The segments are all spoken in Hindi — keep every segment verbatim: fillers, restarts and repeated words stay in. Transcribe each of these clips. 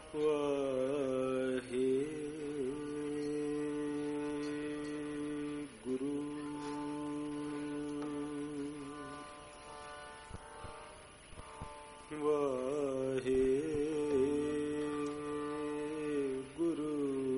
वाहे गुरु वाहे गुरु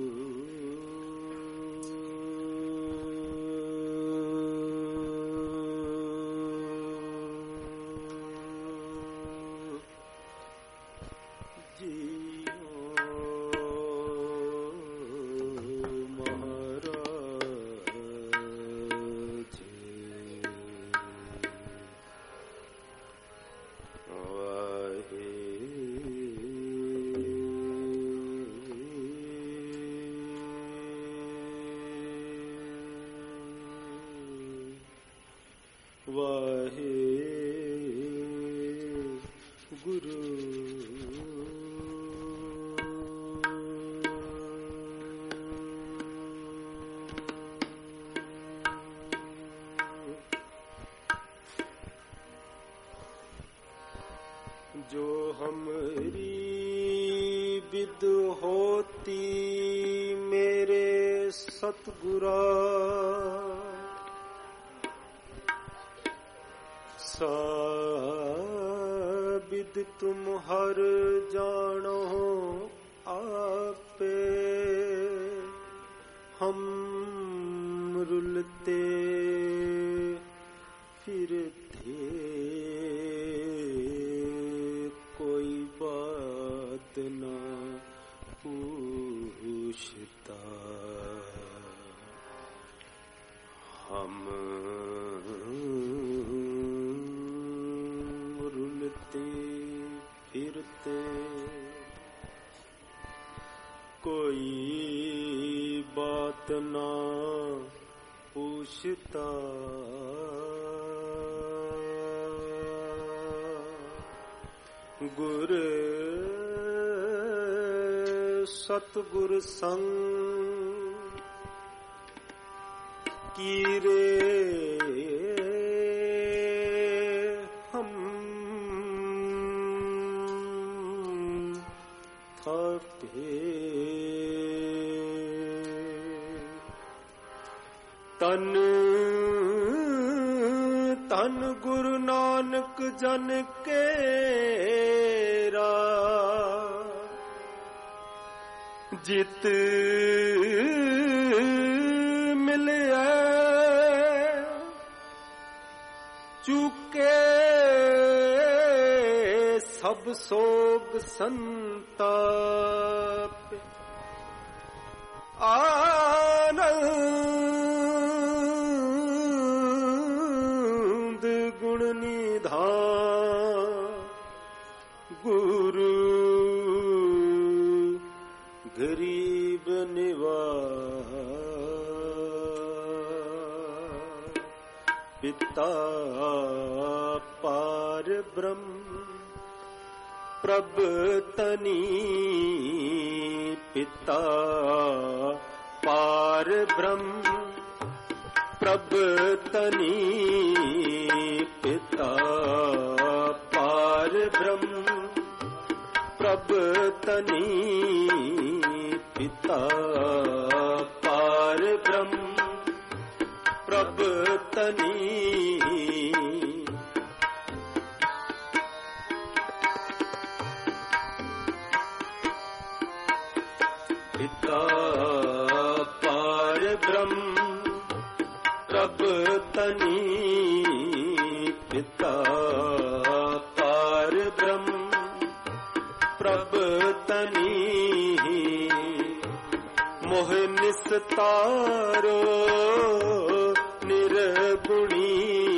वाहे गुरु जो हमरी विद होती मेरे सतगुरा साबिद तुम हर जानो आपे हम रुलते फिरते कोई बात ना पूछता हम रुलते फिरते कोई बात ना पूछता गुर सतगुर संग की रे हम थके तन तन गुरु नानक जन केरा जित मिले चुके सब सोग संताप आनंद गुण निधान गुरु गरीब निवास पिता पार ब्रह्म प्रभ तनी पिता पार ब्रह्म प्रभ तनी पिता पार ब्रह्म प्रभ तनी पिता पार ब्रह्म प्रभ तनी पिता पार ब्रह्म प्रभ तनी पिता पार ब्रह्म प्रभ तनी मोह निस्तारो निर्गुणी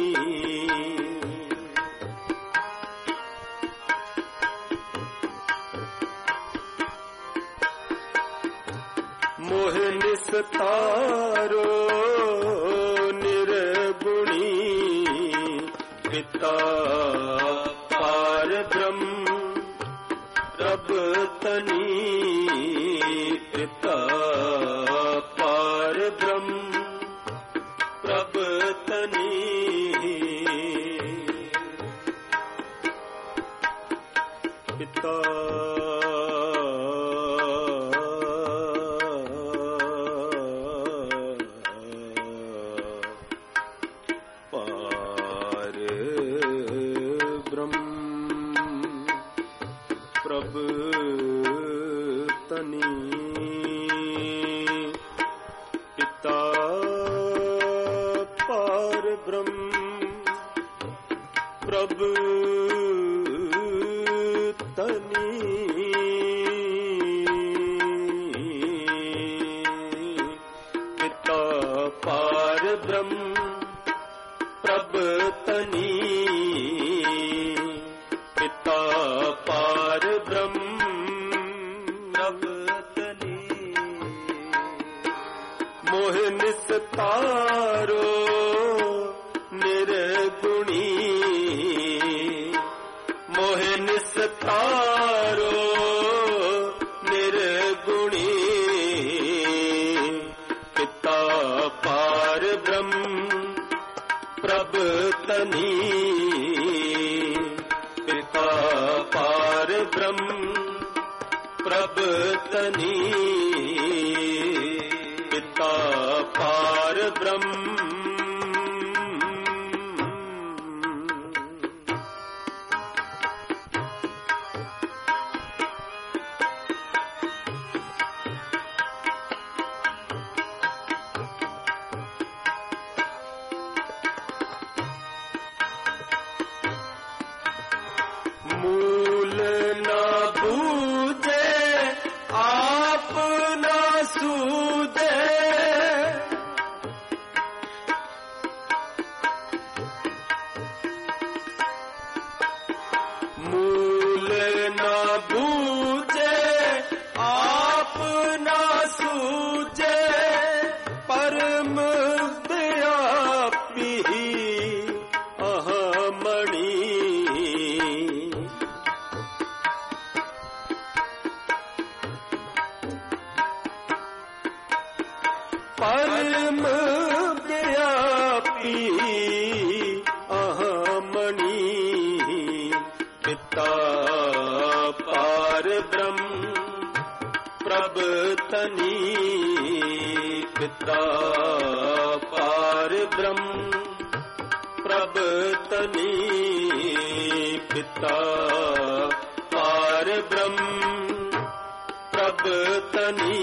मोह निस्तारो निर्गुणी पिता पार ब्रह्म प्रभ तनी पिता पार ब्रह्म प्रभ तनी पिता तनी पिता पार ब्रह्म प्रभु तनी पिता पार ब्रह्म प्रभु तनी पिता पार ब्रह्म मोह निस्तारो निर्गुणी मोह निस्तारो निर्गुणी पिता पार ब्रह्म प्रभु तनी पिता पार ब्रह्म प्रभु तनी पिता पार ब्रह्म मूल ना बूझे आप ना सूझे मूल ना बूझे आप ना सूझे परम व्यापी अहमणि परम व्यापी अहमणि पिता पार ब्रह्म प्रभु तनी पिता पार ब्रह्म प्रभु तनी पिता पार ब्रह्म प्रभु तनी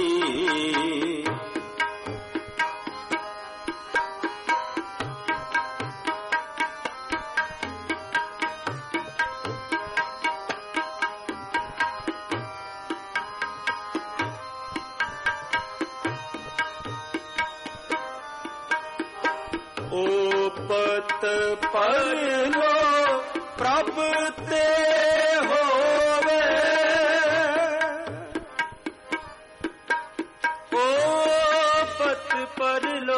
ओपत पर लो प्रभु ते होवे ओपत पर लो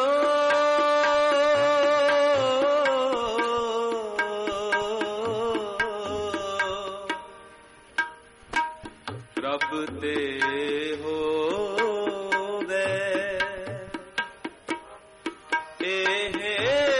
प्रभु ते होवे एहे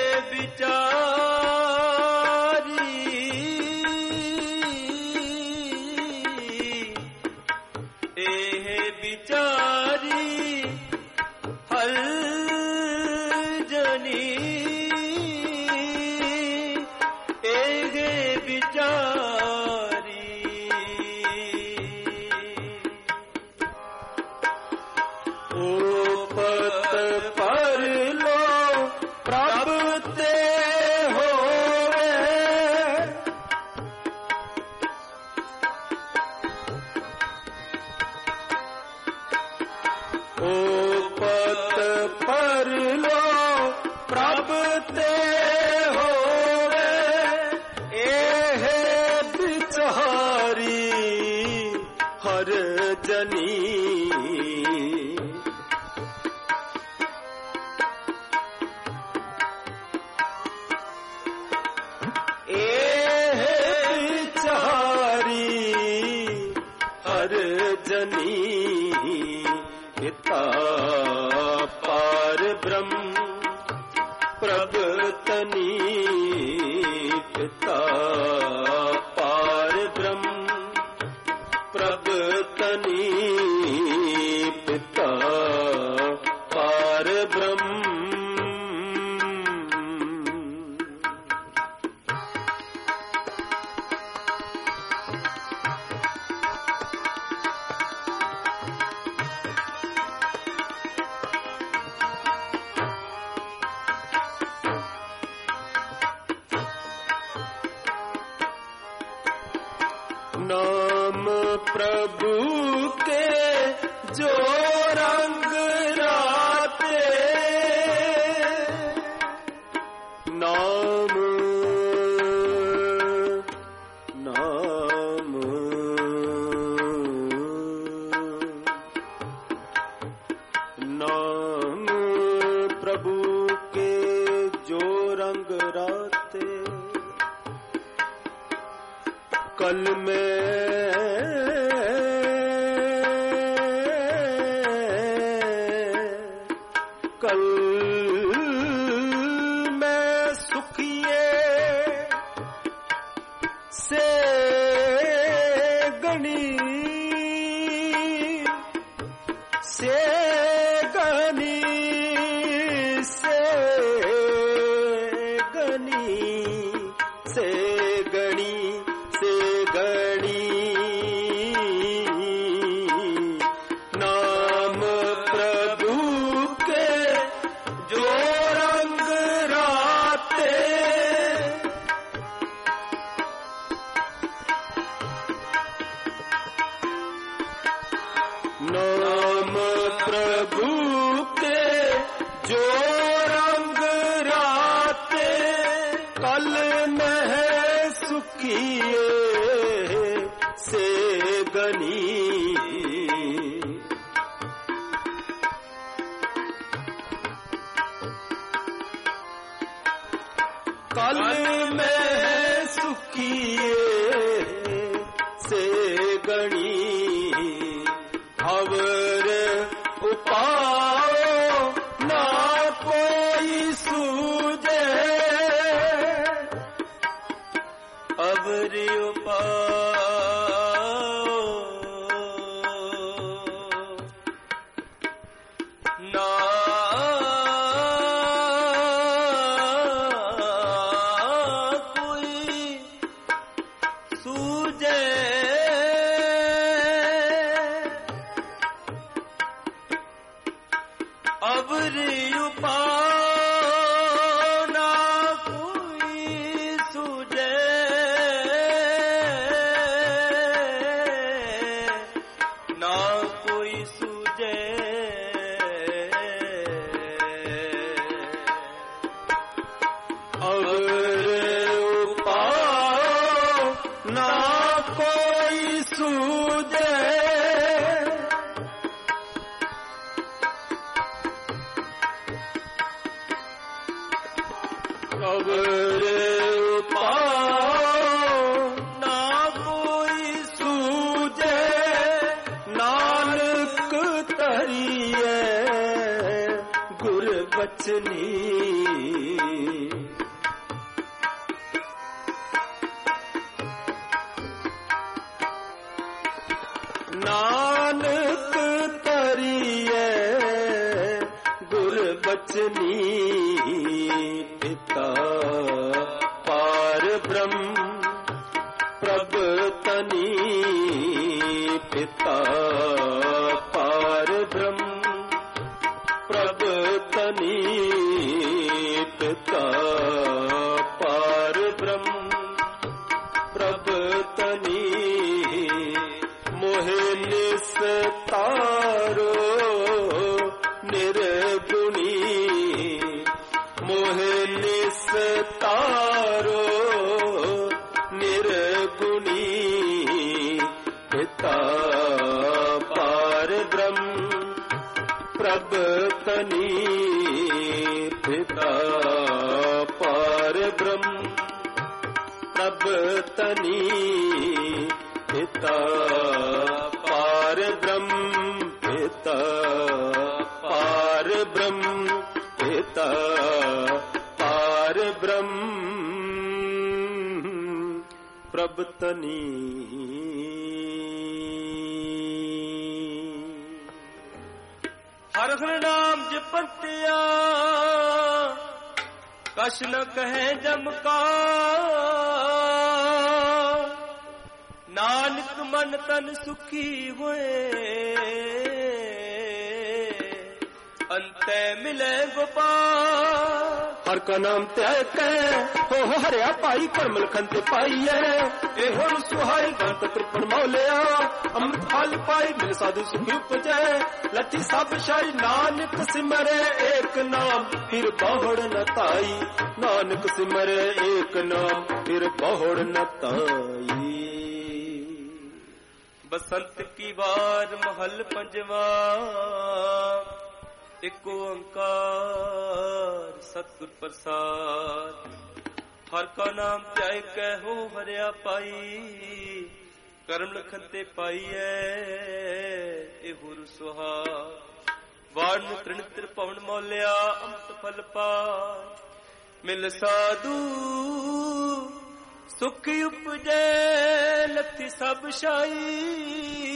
ओपत पर लो प्रभु ते होवे एहे बिचारी हर जनी एहे बिचारी हर जनी पिता पार ब्रह्म प्रभु तनी पिता पार ब्रह्म प्रभु तनी पिता पार ब्रह्म प्रभु के जो रंग राते, नाम नाम नाम प्रभु के जो रंग राते, कल में कल में सुखिए से गणी से गणी से गणी से गणी से गणी नाम प्रभु के जो रंग राते, नाम प्रभु के जो रंग राते, कल में सुखिए से गनी, कल में सुखिए से गणी, अवर उपाओ ना कोई सूझे, अवर उपाओ ना कोई सूझे, अवरी उपाओ ना कोई सूझे, ना कोई सूझे, अवरी उपाओ ना कोई सूझे, अवर पाओ ना कोई सूझे, नानक तरिए गुर बचनी, नानक तरिए गुर बचनी, पिता पार ब्रह्म प्रभतनी, पिता पार ब्रह्म प्रभतनी, पिता पार ब्रह्म प्रभतनी, मोहे निस्तारो निर्गुणी, मोहे निस्तारो निर्गुणी, पिता पार ब्रह्म प्रभतनी, पिता पार ब्रह्म प्रभतनी, पिता पार ब्रह्म, पिता पार ब्रह्म, पिता पार ब्रह्म प्रभतनी। हर हर नाम जपतिया कछ न कहे जम का, नानक मन तन सुखी हुए अंते मिले गोपाल। हर का नाम त्याग कै हो हरिया पाई परमल खंत पाई है ए हो सुहाई गंत त्रिपण मौलिया अमृत फल पाई मिल साधु सुखी उपजै लथी सब शाही नानक सिमरे एक नाम फिर बहुड़ न ताई नानक सिमरे एक नाम फिर बहुड़ न ताई। बसंत की बार महल पंजवा एक ओंकार सतगुर प्रसाद। हर का नाम त्याय कै हो हरिया पाई करम लखन ते पाई है हुर सुहा। वाण तृण त्रिपवन मौलिया अमृत फल पाय मिल साधु सुख उपजै लथी सब शाही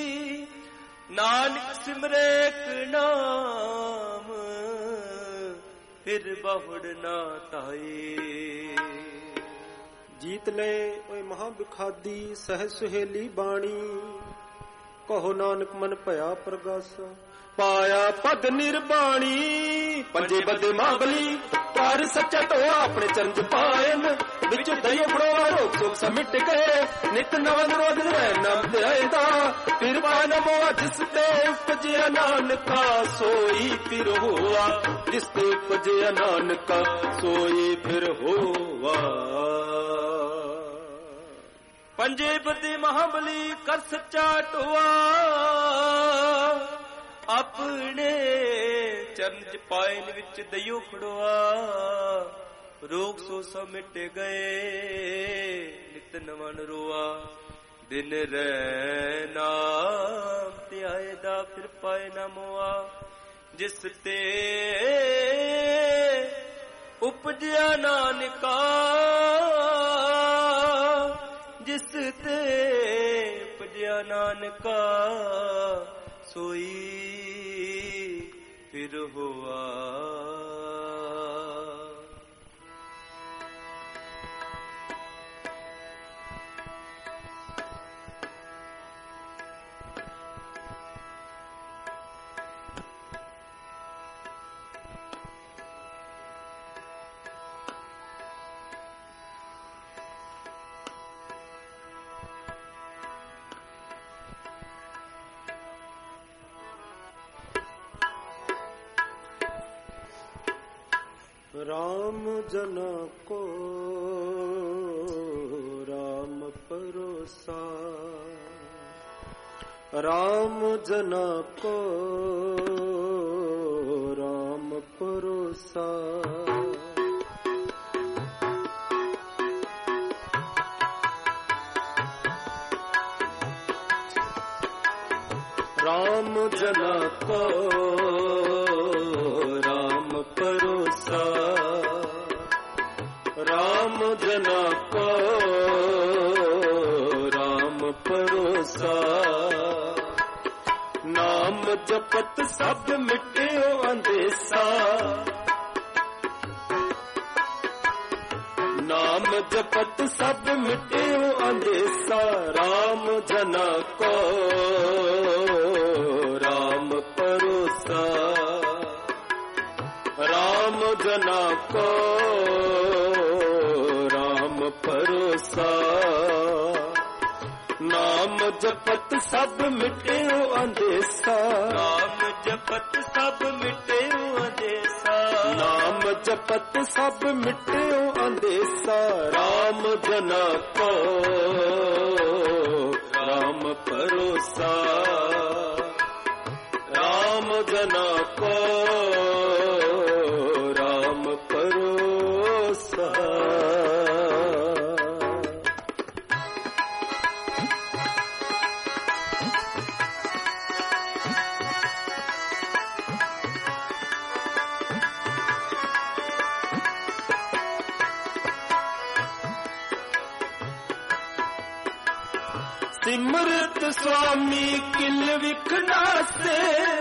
नानक सिमरे एक नाम फिर बहुड़ ना ताई। जीत ले ओए महा बिखादी सह सुहेली बाणी कहो नानक मन भया प्रगासा पाया पद निर्बाणी। पंजे बदे माबली पार सच्चा तो अपने चरण च पायन विच दई फड़ोवा रोक सोक समिट गए नित नवन रोज नाम ध्यायदा फिर पान मोआ जिसते उपजया नानका सोई फिर हुआ जिसते उपजया नानका सोई फिर हुआ। पंजे बदे महाबली कर सच्चा टोआ अपने चरण च पायन विच दइयो खड़ोआ रोग सो समिट गए नित नवन रोआ। दिन रै नाम त्याय दा फिर पाए न मोआ जिस ते उपजया नानका जिस ते उपजया नानका सोई फिर हुआ। राम जना को राम परोसा राम जना को राम परोसा। राम जना को राम परोसा राम जना को राम परोसा। नाम जपत सब मिट्यो अंदेसा नाम जपत सब मिट्यो अंदेसा। राम जना को राम परोसा राम जना को राम परोसा। नाम जपत सब मिट्यो अंदेसा नाम जपत सब मिट्यो अंदेसा नाम जपत सब मिट्यो अंदेसा। राम जना को राम परोसा राम जना को राम परोसा। सिमरत स्वामी किल विखना से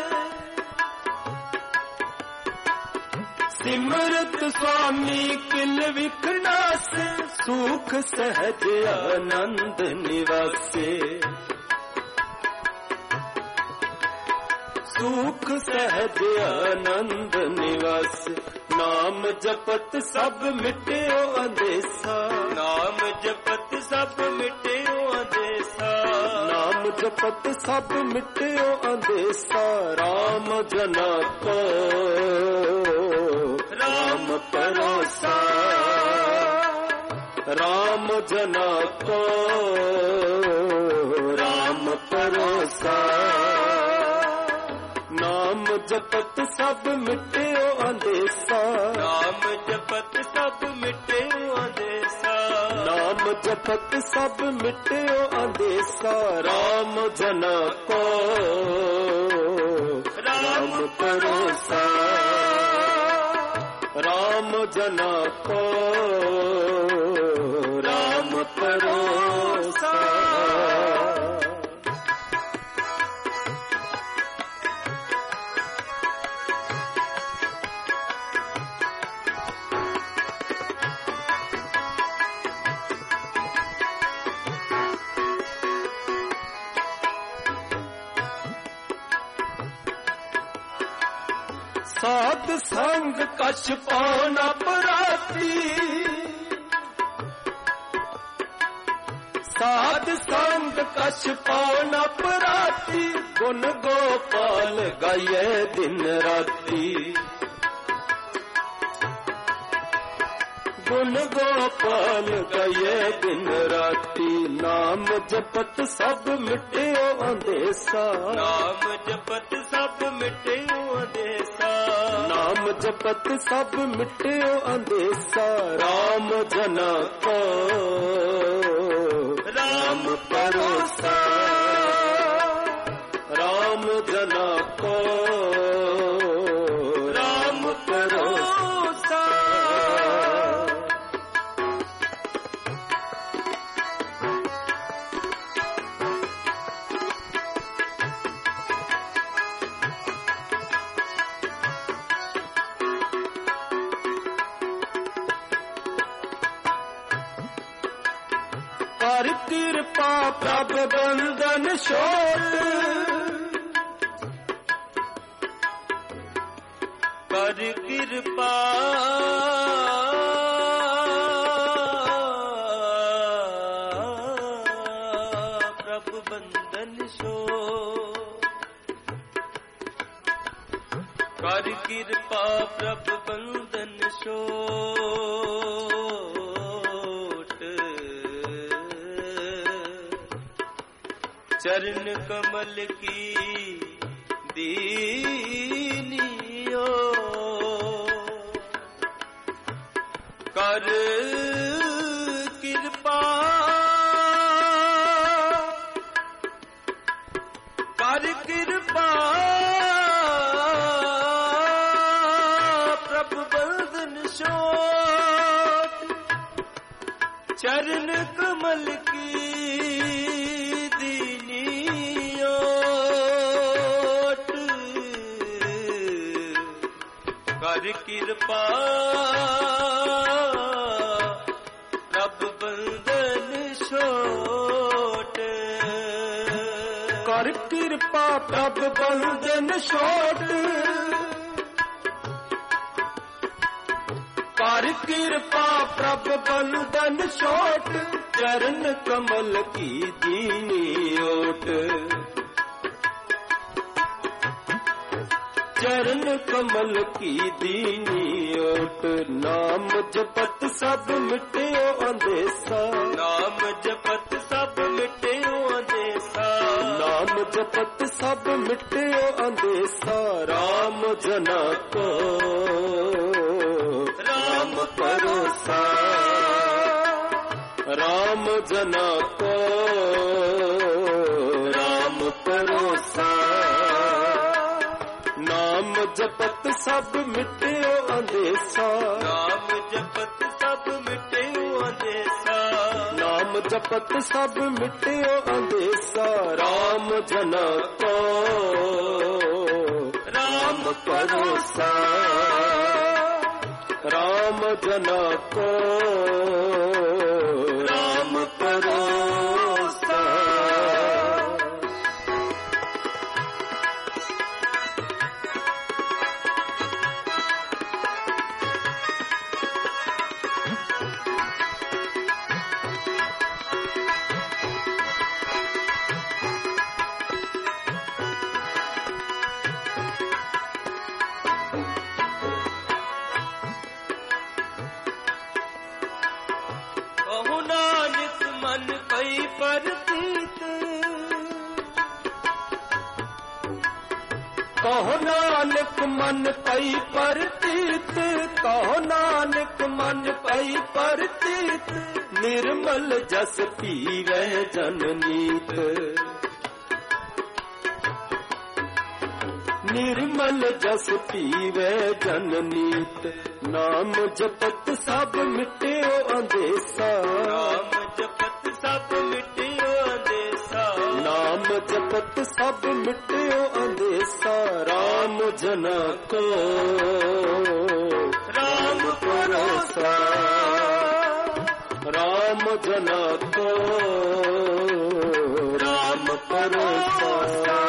सिमरत स्वामी किल विखना से सुख सहज आनंद निवासे सुख सहज आनंद निवास। नाम जपत सब मिट्यो अंदेसा, नाम जपत सब मिट्यो अंदेसा, नाम जपत सब मिट्यो अंदेसा। राम जना को राम परोसा, राम जना को राम परोसा। नाम जपत सब मिट्यो अंदेसा, नाम जपत सब मिट्यो अंदेसा, नाम जपत सब मिट्यो अंदेसा। राम जना को राम परोसा, राम जना को राम परोसा। साध संग कछ पाना पराती, साध संग कछ पाना पराती। गुण गोपाल गाये दिन राती, गुण गोपाल गाये दिन राती। नाम जपत सब मिट्यो अंदेसा, नाम जपत सब मिट्यो अंदेसा, नाम जपत सब मिट्यो अंदेसा। राम जना को राम परोसा, राम जना को राम परोसा। कर कृपा प्रभ बंदन छोड़, कर कृपा प्रभु बंदन छोड़, कर कृपा प्रभु बंदन छोड़। चरण कमल की दीनियो, कर कृपा कर कृपा प्रभु बंदन छोड़। चरण कमल की कर कृपा प्रभ बंदन छोट, कर कृपा प्रभ बंदन छोट। कर कृपा प्रभ बंदन छोट। चरण कमल की दीनी ओट, चरण कमल की दीनी ओट। नाम जपत सब मिट्यो अंदेसा, नाम जपत सब मिट्यो अंदेसा, नाम जपत सब मिट्यो अंदेसा। राम जना को राम परोसा, राम जना को राम परोसा। नाम जपत सब मिट्यो अंदेसा, नाम जपत सब मिट्यो अंदेसा, नाम जपत सब मिट्यो अंदेसा। राम जना को राम परोसा, राम जना को राम परोसा। कहो नानक मन पई परतीत, कहो नानक मन पई परतीत, निर्मल जस पीवै जननीत। निर्मल जस पीवै जननीत, नाम जपत सब मिट्यो अंदेसा। नाम जपत सब मिट्यो अंदेसा, नाम जपत सब मिट्यो अंदेसा। राम जना को राम भरोसा, राम जना को राम भरोसा।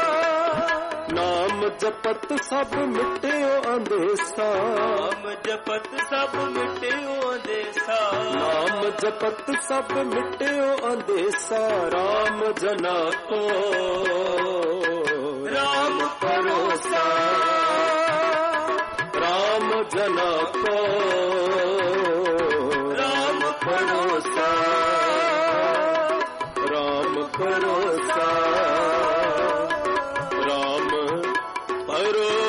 नाम जपत सब मिट्यो अंदेसा, नाम जपत सब मिट्यो अंदेसा। नाम जपत सब मिट्यो अंदेसा। राम जना को राम भरोसा, राम जना को राम भरोसा, राम भरोसा, राम भरोसा।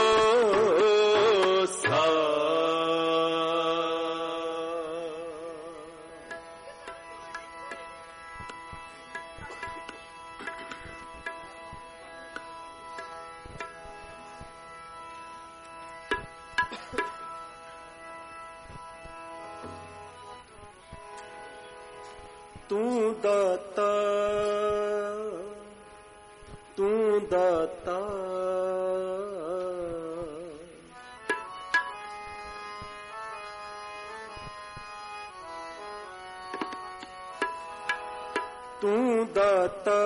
तू दाता, तू दाता, तू दाता,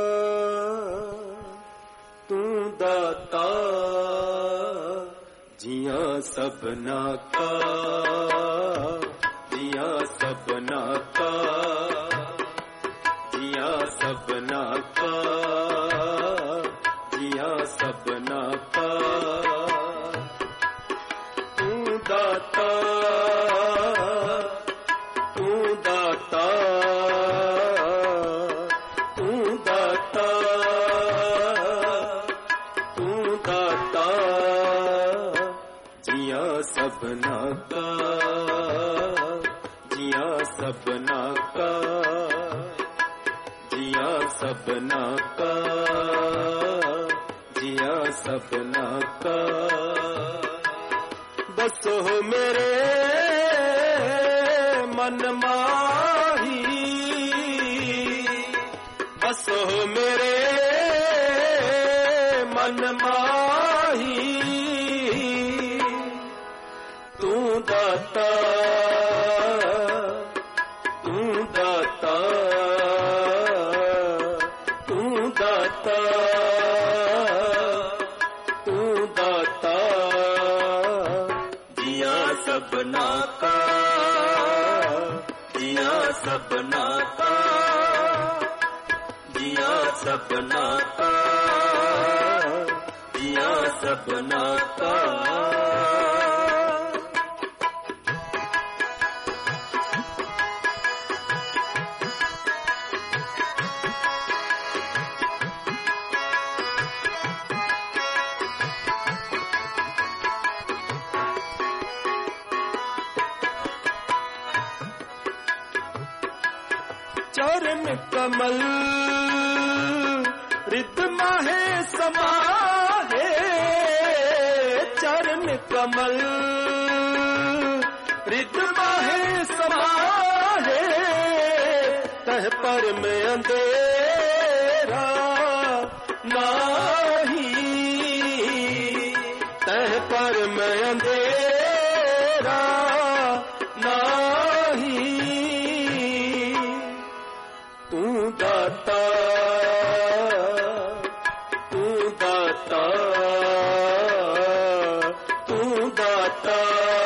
तू दाता, जिया सबना का, जिया सबना का, जिया सबना का, जिया सबना का। तू दाता, तू दाता, तू दाता, तू दाता, जिया सबना का, जिया सबना का, जिया सबना का, जिया सबना का। बसो मेरे मन माही, बसो मेरे मन माही, तू दाता, तू दाता, तू दाता, तू दाता, जिया सबना का, जिया सबना का, जिया सबना का, जिया सबना का। चरण कमल रिद माहे समाहे, चरण कमल रिद माहे समाहे, तह पर में अंधेरा नाही, तह पर में अंधेरा नाही। तू दाता, तू दाता, तू दाता,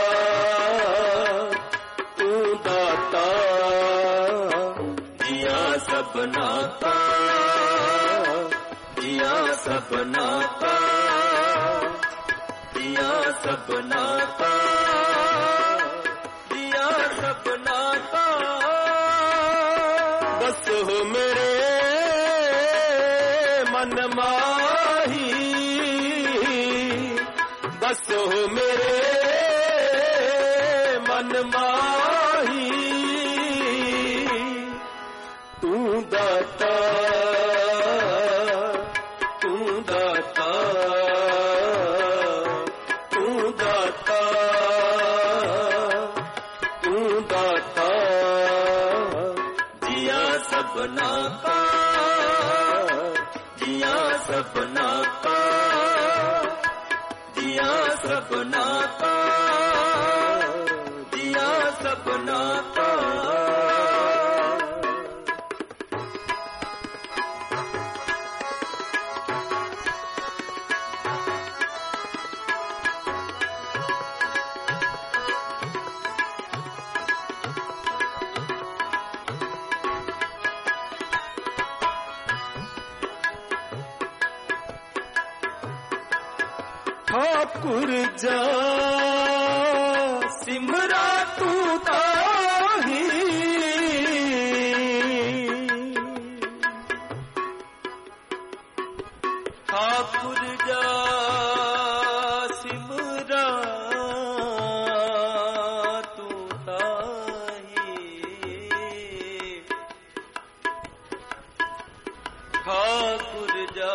तू दाता, जिया सबना का, जिया सबना का, जिया सबना का, जिया सबना का। बस हो मेरे मन माही, बसो मेरे मन माही तू दाता तू दाता तू दाता तू दाता जिया सबना का जिया सबना का जिया सबना का जिया सबना का ठाकुर जा सिमरा तू ताही ठाकुर जा सिमरा तू ताही ठाकुर जा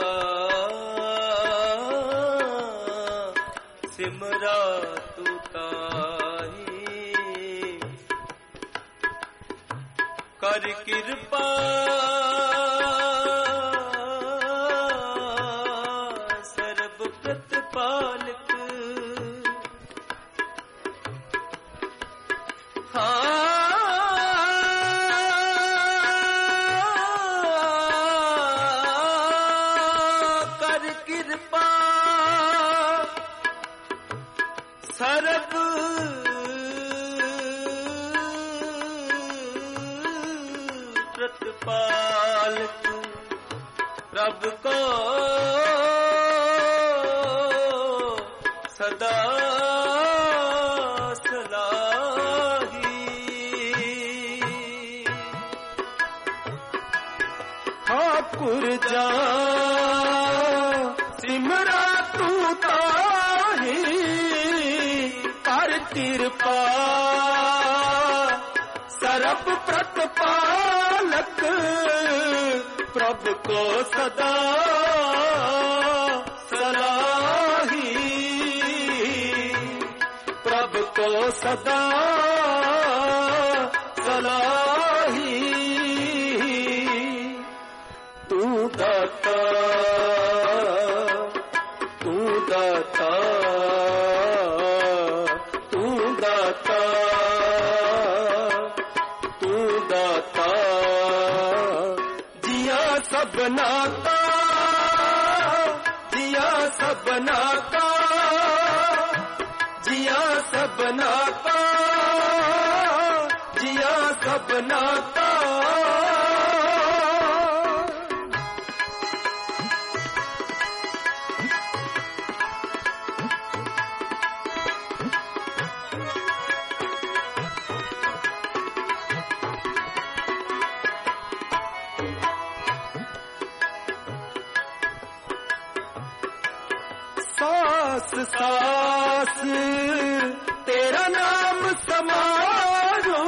सिमरा तू ताही कर कृपा सर्व प्रतिपालक कर कृपा सर्व प्रतिपालक प्रभु को सदा सलाही ठाकुर जा सिमरा तू ताही कर कृपा सर्व प्रतिपालक प्रभु को सदा सलाही प्रभु को सदा सलाही तू दाता तू दाता तू दाता तू दाता जिया सबना का जिया सबना का जिया सबना का जिया सबना का सास सास तेरा नाम समारो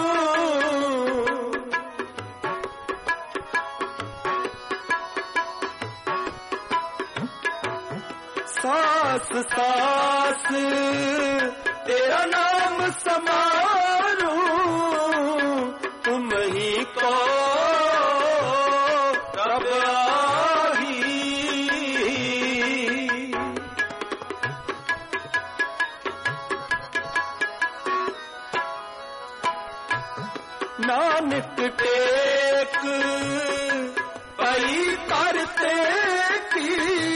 सास सास तेरा नाम समारो तुम ही को रब नानक टेक पई करते की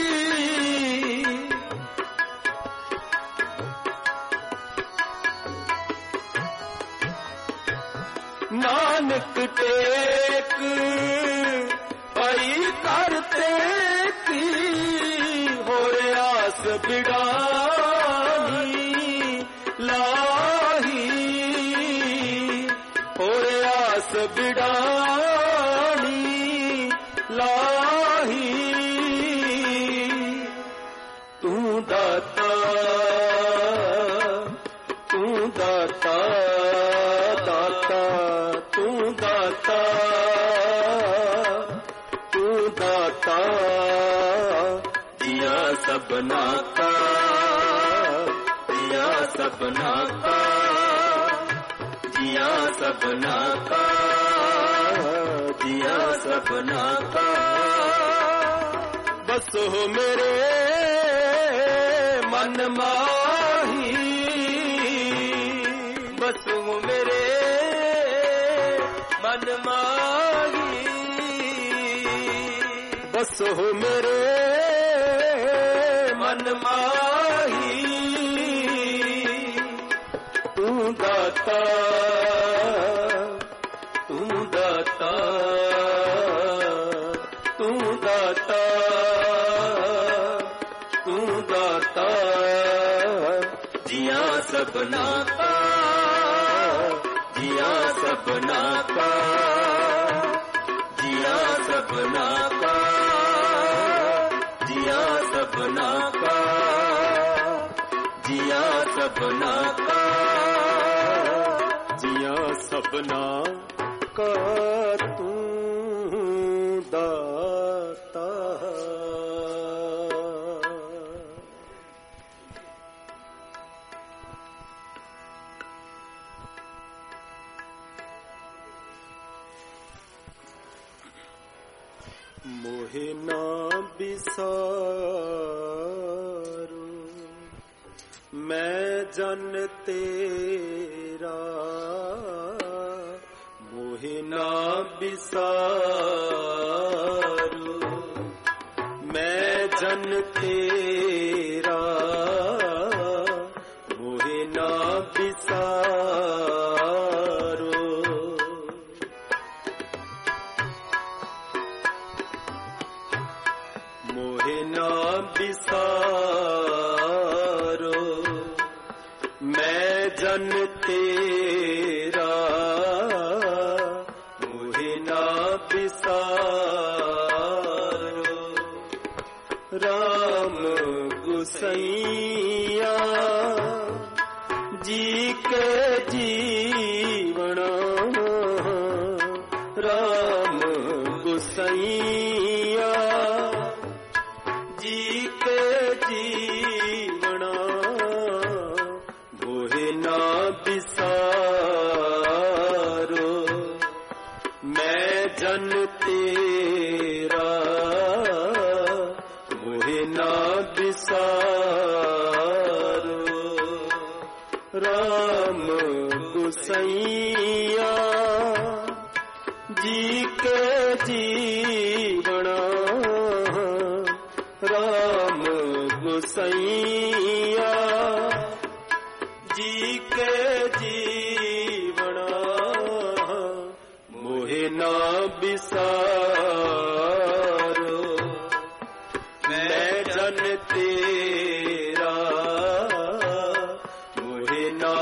नानक टेक पई करते की हो आस बिड़ानी लाही आस बिड़ानी लाही तू दाता जिया सबना का, जिया सबना का, जिया सबना का, जिया सबना का। बस हो मेरे मन माही, बस हो मेरे मन माही, बस हो मेरे मन माही। तू दाता, तू दाता, तू दाता, तू दाता, जिया सबना का, जिया सबना का, जिया सबना का, जिया सबना का, जिया सबना का, जिया सबना का तू दाता। मोहे ना बिसारो मैं जन तेरा, मोहे ना बिसारो मैं जन तेरा, मोहे ना बिसारो। मोहे ना बिसारो मैं जन तेरा, मोहे ना बिसारो। राम गुसैया जी के जीवना, राम गुसैया जी के जीवना, मोहे ना बिसारो मैं जन तेरा, मोहे ना बिसारो। राम गुसैया जी के जीवना, राम गुसैया जी के जीवना, मोहे ना बिसारो मैं जन तेरा, मोहे ना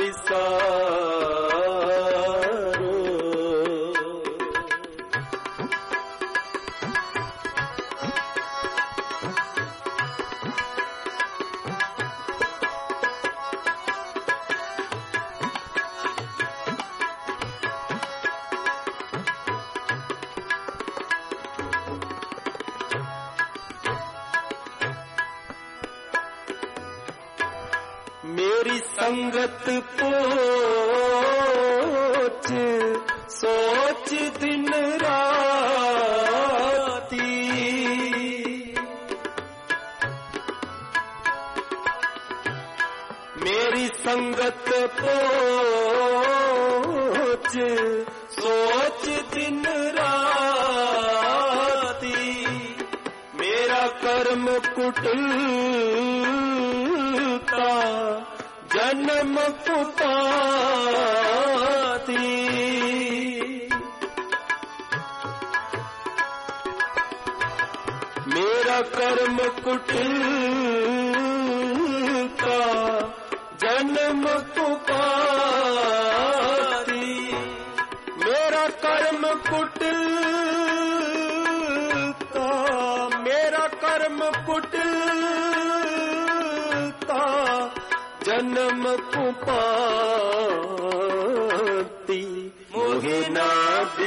बिसारो। मेरी संगत पोच सोच दिन राती, मेरी संगत पोच सोच दिन राती, मेरा कर्म कुटिलता जन्म कुपाती, मेरा कर्म कुटिलता जन्म कुपाती, मेरा कर्म कुटिलता, मेरा कर्म कुटिलता जन्म कुपाती, मोहे ना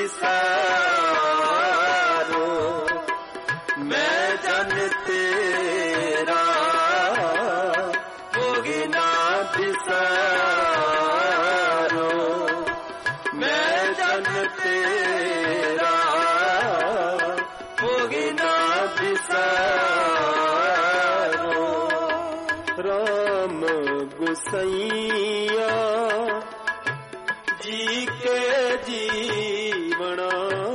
बिसारो मैं जन तेरा, राम गुसैया जी के जीवना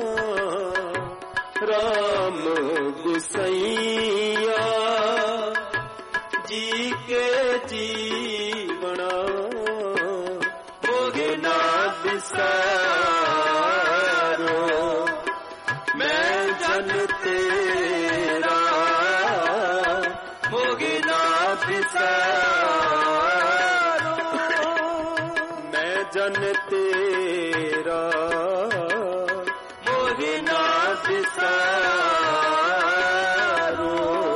राम गुसैया जी के जीवना मोगे ना बिसारो मैं जन तेरा मोगे ना बिसारो मैं जन तेरा मोगे ना बिसारो।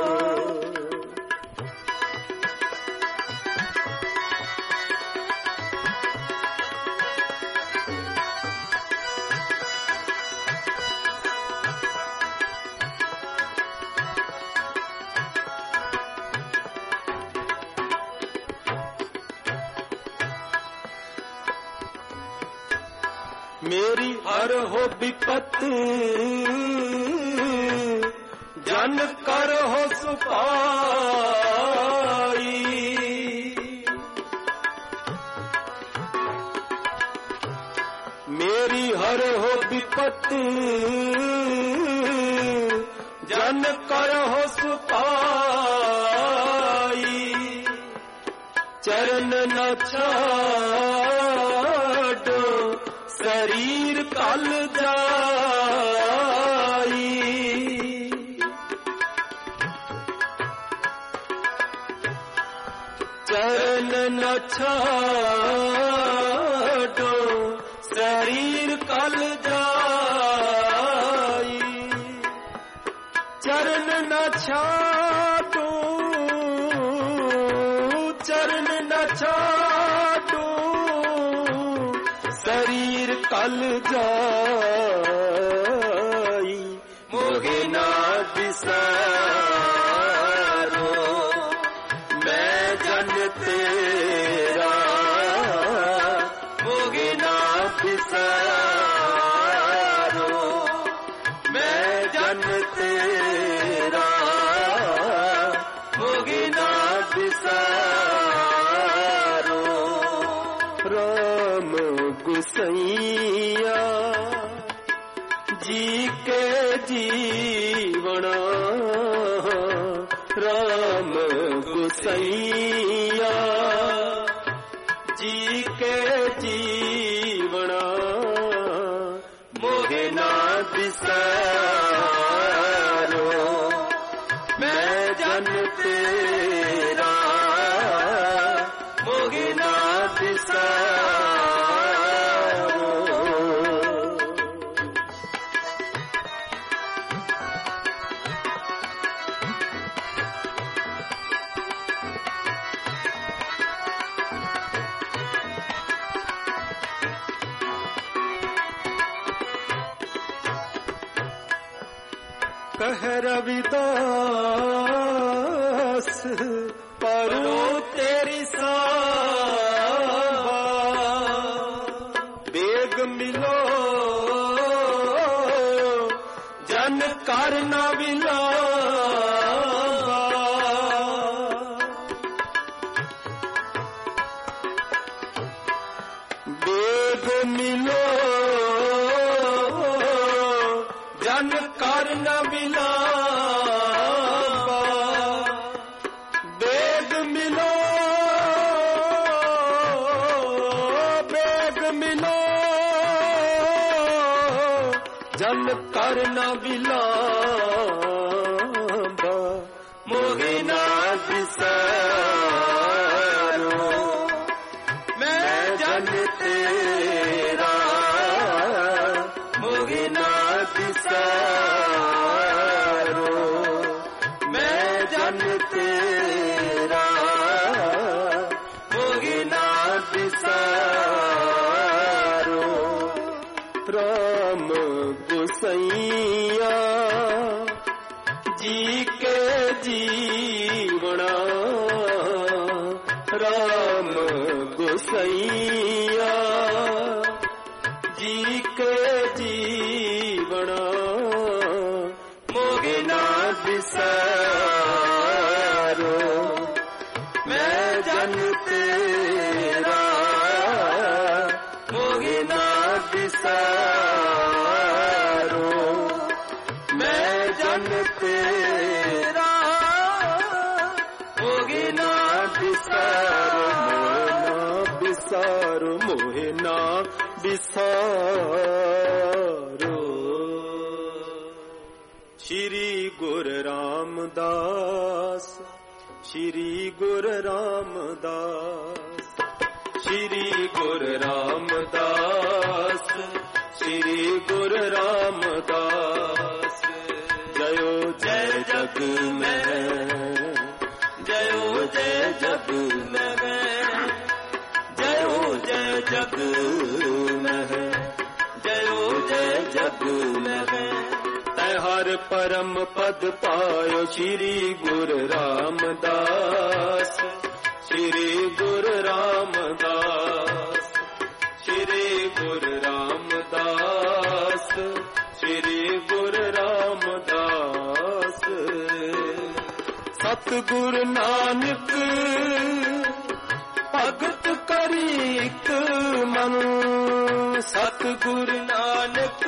मेरी हर हो विपत जन कर हो सुपाई मेरी हर हो विपत जन कर हो सुपाई चरण न छाड़ो शरीर कल जाई चरण न छाड़ो शरीर कल जाई चरण न छाड़ो चरण न छाड़ो शरीर कल जाई मोगे ना बिसारो मैं जन तेरा मोगे ना बिसारो मैं जन तेरा मोगे ना बिसारो राम गुसैया जी के जीवना राम गुसैया जी के जीवना मोगे ना बिसारो मैं जन तेरा मोगे ना बिसारो। कह रविदास परो तेरी सांभा बेग मिलो जन कर न विलावा बेग मिलो जन कर न विलावा बेग मिलो बेग मिलो जन कर न विलावा मोगे ना बिसारो मैं जन तेरा मोगे ना बिसारो मैं जन तेरा मोगे ना बिसारो राम गुसैया जी के जीवना राम गुसैया जी के जीवना मोगे ना बिसारो मैं जन तेरा मोहि ना बिसारो, मैं जन तेरा मोहि ना बिसारो, मोहि ना बिसारो। श्री गुरु रामदास, श्री गुरु रामदास, श्री गुरु रामदास, श्री गुरु रामदास। जयो जय जग में, जयो जय जग में, जयो जय जग में, जयो जय जग में। हर परम पद पायो श्री गुरु रामदास, श्री गुरु रामदास, श्री गुरु रामदास, श्री गुरु रामदास। सतगुरु नानक भगत करीक मन, सतगुरु नानक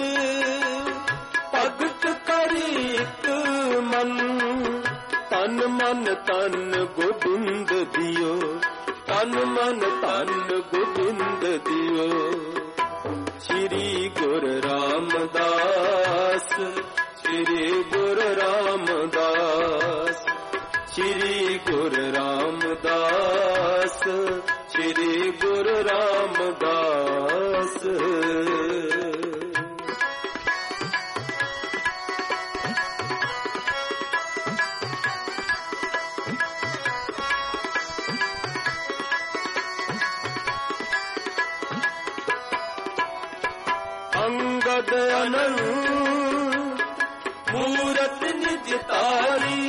भगत करीक मन। तन मन तन गोबिंद दियो, तन मन तन गोबिंद दियो। श्री गुरु रामदास, श्री गुरु रामदास, श्री गुरु रामदास, श्री गुरु रामदास। अंगद अनंत मूरत निज तारी,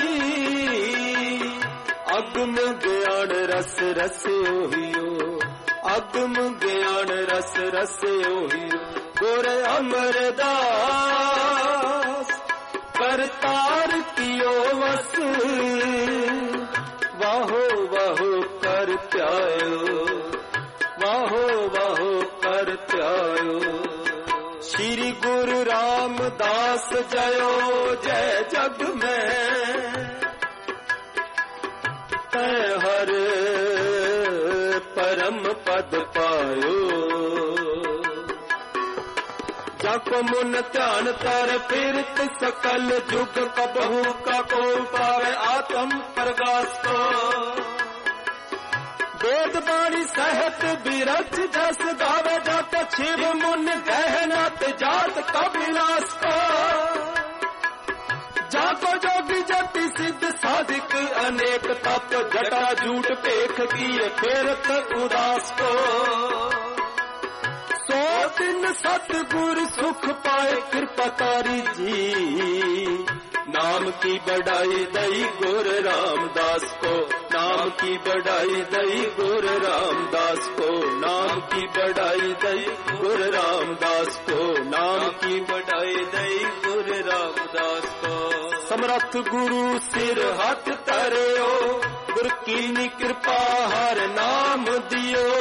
अगम ज्ञान रस रस ओहियो, अगम ज्ञान रस रस ओहियो। गुर अमरदास करतार कियो वस, वाहो वाहो कर त्यायो, वाहो वाहो कर त्यायो। श्री गुरु रामदास जयो जय जग में, तै हर परम पद पायो। जाको मुन ध्यान तर फिरत सकल जुग, कबहू का को पावे आत्म प्रकाश को। वेद बाणी सहत बिरच जस गावे, जात शिव मुन गहना जात कबिलास को। जाको जोगी जति सिद्ध साधिक अनेक तप, जटा झूठ पेख किए फेरत उदास को। सौ दिन सतगुरु सुख पाए कृपाकारी जी, नाम की बढ़ाई दई गुरु रामदास को, नाम की बढ़ाई दई गुरु रामदास को, नाम की बढ़ाई दई गुरु रामदास को, नाम की बढ़ाई दई गुरु रामदास को। समर्थ गुरु सिर हाथ तरियो, गुरु कीनी कृपा हर नाम दियो।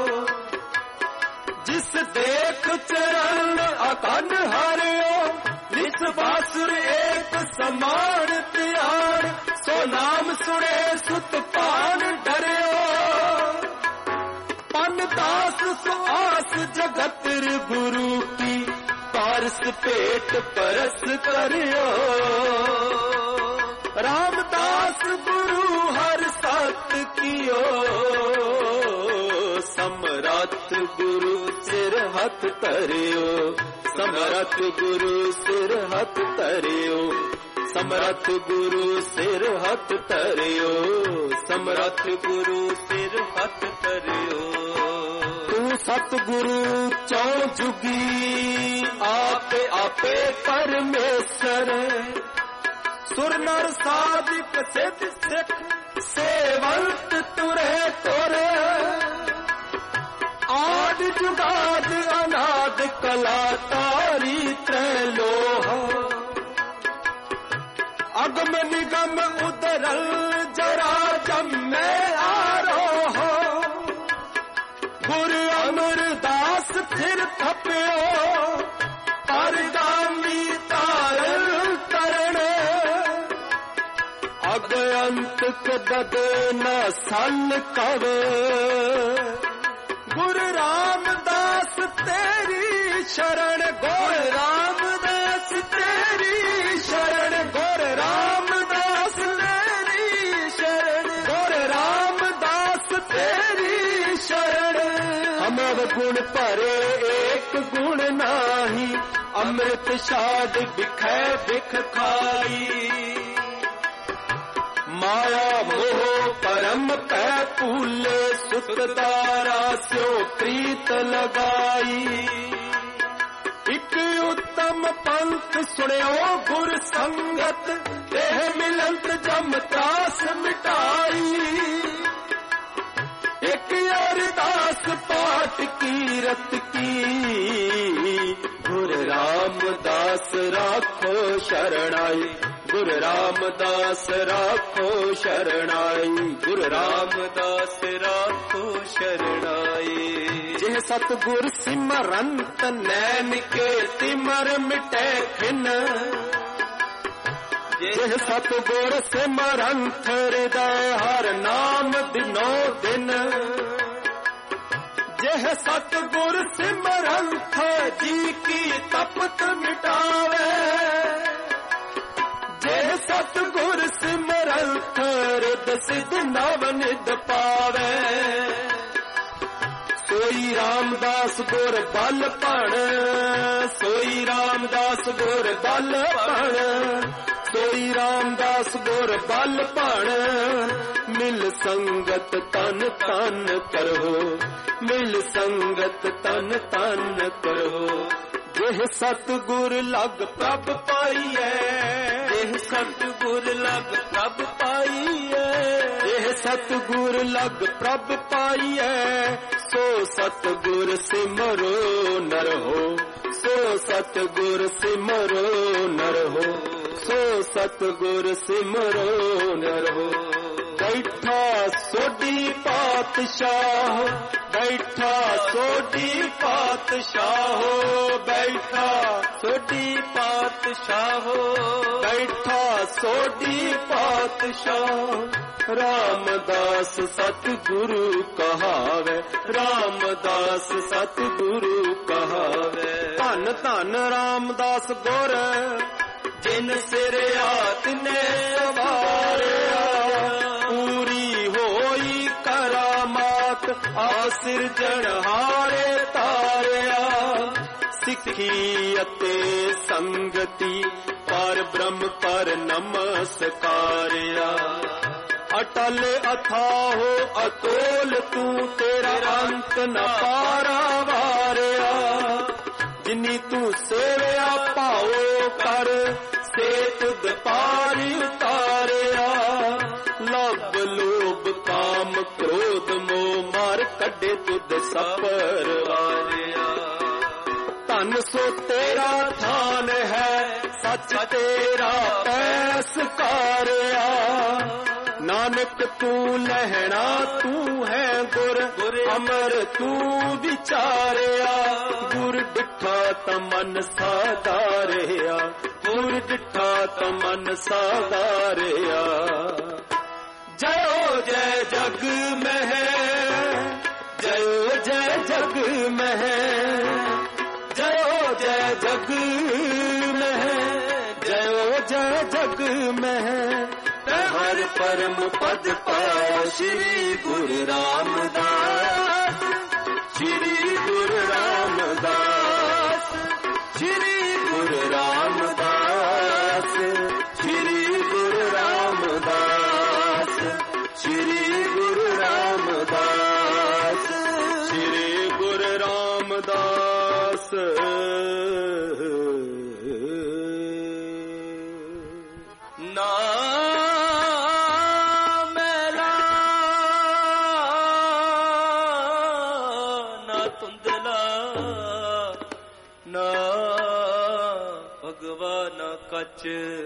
जिस देख चरण अकन हरियो, निस बासुर एक समान प्यार। सो नाम सुने सुत पान डरियो, पन दास सो आस जगत गुरु की। पारस पेट परस करियो, रामदास गुरु हर सत कियो। समरथ गुरु सिर हथ तरियो, समरथ गुरु सिर हथ तरियो, समरथ गुरु सिर हथ तरियो, समरथ गुरु सिर हथ तरियो। तू सतगुरु चौ जुगी, आपे आपे परमेश्वर। सुर नर साधिक सिद्ध सिख, सेवंत तुरे तोरे। आदि जुगाद अनाद कला तारी त्रैलोहा। अगम निगम उदरल जरा जम में आरो, ਕੇ ਬਦੇ ਨਾ ਸਲ ਕਵੇ ਗੁਰੂ ਰਾਮਦਾਸ ਤੇਰੀ ਸ਼ਰਨ ਗੁਰੂ ਰਾਮਦਾਸ ਤੇਰੀ ਸ਼ਰਨ ਗੁਰੂ ਰਾਮਦਾਸ ਤੇਰੀ ਸ਼ਰਨ ਗੁਰੂ ਰਾਮਦਾਸ ਤੇਰੀ ਸ਼ਰਨ ਹਮਰ ਗੁਣ ਭਰੇ ਏਕ ਗੁਣ ਨਾਹੀ ਅੰਮ੍ਰਿਤ ਛਾੜ ਬਿਖੈ ਬਿਖ ਖਾਈ ਮਾਇਆ ਮੋਹ ਪਰਮ ਪੈ ਭੂਲੇ ਸੁਤਦਾਰਾ ਸਿਓ ਪ੍ਰੀਤ ਲਗਾਈ ਇੱਕ ਉਤਮ ਪੰਥ ਸੁਣਿਓ ਗੁਰ ਸੰਗਤ ਇਹ ਮਿਲੰਤ ਜਮ ਤਰਾਸ ਮਿਟਾਈ ਇੱਕ ਅਰਦਾਸ ਪਾਠ ਕੀਰਤ ਕੀ ਗੁਰ ਰਾਮਦਾਸ ਰਾਖੋ ਸ਼ਰਣਾਈ ਗੁਰੂ ਰਾਮਦਾਸ ਰਾਖੋ ਸ਼ਰਣਾਈ ਗੁਰੂ ਰਾਮਦਾਸ ਰਾਖੋ ਸ਼ਰਣਾਈ ਜਿਹ ਸਤਿਗੁਰ ਸਿਮਰੰਤ ਨੈਣ ਕੇ ਤਿਮਰ ਮਿਟੈ ਖਿਨ ਜਿਹ ਸਤਿਗੁਰ ਸਿਮਰੰਤ ਹਿਰਦੈ ਹਰ ਨਾਮ ਦਿਨੋ ਦਿਨ ਜਿਹ ਸਤਿਗੁਰ ਸਿਮਰੰਤ ਜੀ ਕੀ ਤਪਤ ਮਿਟਾਵੇ ਜਿਹ ਸਤਿਗੁਰ ਸਿਮਰੰਤ ਰਿਦ ਸਿਧ ਨਵ ਨਿਧ ਪਾਵੇ ਸੋਈ ਰਾਮਦਾਸ ਗੁਰ ਬਲ ਭਣ ਸੋਈ ਰਾਮਦਾਸ ਗੁਰ ਬਲ ਭਣ ਸੋਈ ਰਾਮਦਾਸ ਗੁਰ ਬਲ ਭਣ ਮਿਲ ਸੰਗਤ ਤਨ ਤਨ ਕਰੋ ਮਿਲ ਸੰਗਤ ਤਨ ਤਨ ਕਰੋ ਜਿਹ ਸਤਿਗੁਰ ਲਗ ਪ੍ਰਭ ਪਾਈਐ ਜਿਹ ਸਤਿਗੁਰ ਲਗ ਪ੍ਰਭ ਪਾਈਐ ਜਿਹ ਸਤਿਗੁਰ ਲਗ ਪ੍ਰਭ ਪਾਈਐ ਸੋ ਸਤਿਗੁਰ ਸਿਮਰੋ ਨਰ ਹੋ ਸੋ ਸਤਿਗੁਰ ਸਿਮਰੋ ਨਰ ਹੋ ਸੋ ਸਤਿਗੁਰ ਸਿਮਰੋ ਨਰ ਹੋ ਬੈਠਾ ਸੋਢੀ ਪਾਤਸ਼ਾਹ ਬੈਠਾ ਸੋਢੀ ਪਾਤਸ਼ਾਹ ਬੈਠਾ ਸੋਢੀ ਪਾਤਸ਼ਾਹ ਬੈਠਾ ਸੋਢੀ ਪਾਤਸ਼ਾਹ ਰਾਮਦਾਸ ਸਤਿਗੁਰੂ ਕਹਾਵੇ ਰਾਮਦਾਸ ਸਤਿਗੁਰੂ ਕਹਾਵੇ ਧੰਨ ਧੰਨ ਰਾਮਦਾਸ ਗੁਰ ਜਿਨ ਸਿਰ ਆਤ ਨੇ ਸਵਾਰਿਆ ਪੂਰੀ ਹੋਈ ਕਰਾਮਾਤ ਆਸਿਰ ਜਣਹਾਰੇ ਤਾਰਿਆ ਸਿੱਖੀ ਅਤੇ ਸੰਗਤੀ ਪਰ ਬ੍ਰਹਮ ਪਰ ਨਮਸਕਾਰਿਆ ਅਟਲ ਅਥਾਹੋ ਅਤੋਲ ਤੂੰ ਤੇਰਾ ਅੰਤ ਨ ਪਾਰਾਵਾਰਿਆ ਜਿਨੀ ਤੂੰ ਸੇਵਿਆ ਭਾਉ ਕਰ ਸੇ ਤੁਧ ਪਾਰ ਉਤਾਰਿਆ ਲਬ ਲੋਭ ਕਾਮ ਕ੍ਰੋਧ ਮੋਹ ਮਾਰ ਕੱਢੇ ਤੁਧ ਸਫਰ ਵਾਰਿਆ ਧਨ ਸੋ ਤੇਰਾ ਥਾਨ ਹੈ ਸੱਚ ਤੇਰਾ ਪੈਸ ਕਾਰਿਆ ਨਾਨਕ ਤੂੰ ਲਹਿਣਾ ਤੂੰ ਹੈ ਗੁਰ ਅਮਰ ਤੂੰ ਵਿਚਾਰਿਆ ਗੁਰ ਡਿਠਾ ਤਾਂ ਮਨ ਸਾਧਾਰਿਆ ਗੁਰ ਡਿਠਾ ਤਾਂ ਮਨ ਸਾਧਾਰਿਆ ਜਯੋ ਜੈ ਜਗ ਮਹਿ ਜਯੋ ਜੈ ਜਗ ਮਹਿ ਜਯੋ ਜੈ ਜਗ ਮਹਿ ਜਯੋ ਜੈ ਜਗ ਮਹਿ ਹਰ ਪਰਮ ਪਦ ਪਾਇਆ ਸ਼੍ਰੀ ਗੁਰੂ ਰਾਮਦਾਸ ਸ਼੍ਰੀ ਗੁਰੂ ਰਾਮਦਾਸ ਸ਼੍ਰੀ ਗੁਰੂ ਰਾਮਦਾਸ ਸ਼੍ਰੀ ਗੁਰੂ ਰਾਮਦਾਸ ਸ਼੍ਰੀ ਗੁਰੂ ਰਾਮਦਾਸ ਸ਼੍ਰੀ ਗੁਰੂ ਰਾਮਦਾਸ ਨਾ ਕਚ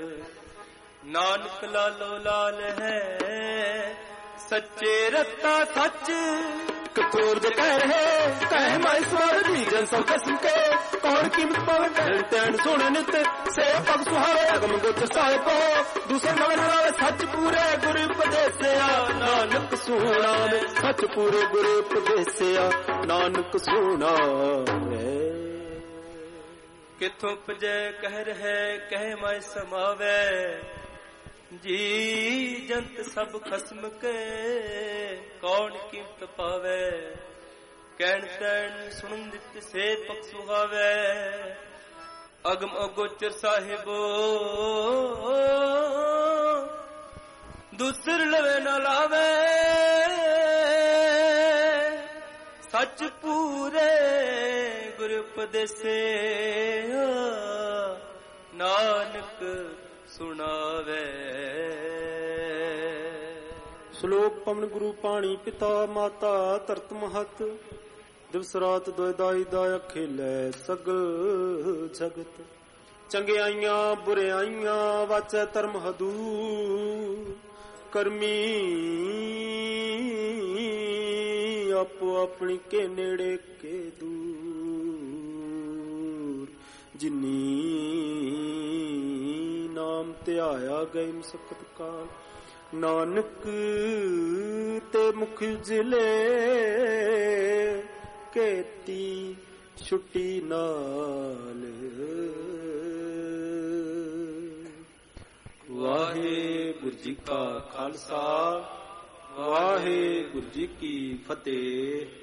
ਨਾਨਕ ਲਾਲੋ ਲਾਲ ਹੈ ਸੱਚੇ ਰਤਾ ਸੱਚ कठोर जो कह रहे कह माई सवार दी जन सब कसम के कौन कीमत पावे कहन तैन सोने नित से पग सुहावे अगम गोचर साहिब को दूसरे मगन वाले सच पूरे गुरु उपदेसिया नानक सुना सच पूरे गुरु उपदेसिया नानक सुना किथों पजै कह रहे कह माय समावे जी जंत सब खस्म के कौन कीमत पावे कहन तैन सुन दित से पग सुहावे अगम अगोचर साहिबो दूसर लवे न लावे सच पूरे गुरु उपदेसे नानक सुनावे। श्लोक पवन गुरु पाणी पिता माता तरत महत दिवस रात दोयदाई दाया खेलै सगल जगत चंगियाइयां बुरियाइयां वाचै धर्म हदूर करमी ਆਪੋ ਆਪਣੀ ਕੇ ਨੇੜੇ ਕੇ ਦੂਰ ਜਿਨੀ ਨਾਮ ਧਿਆਇਆ ਗਏ ਮਸਕਤ ਕਾਲ ਨਾਨਕ ਤੇ ਮੁਖ ਜ਼ਿਲੇ ਕੇਤੀ ਛੁੱਟੀ ਨਾਲ ਵਾਹਿਗੁਰੂ ਜੀ ਕਾ ਖਾਲਸਾ ਵਾਹਿਗੁਰੂ ਜੀ ਕੀ ਫਤਿਹ।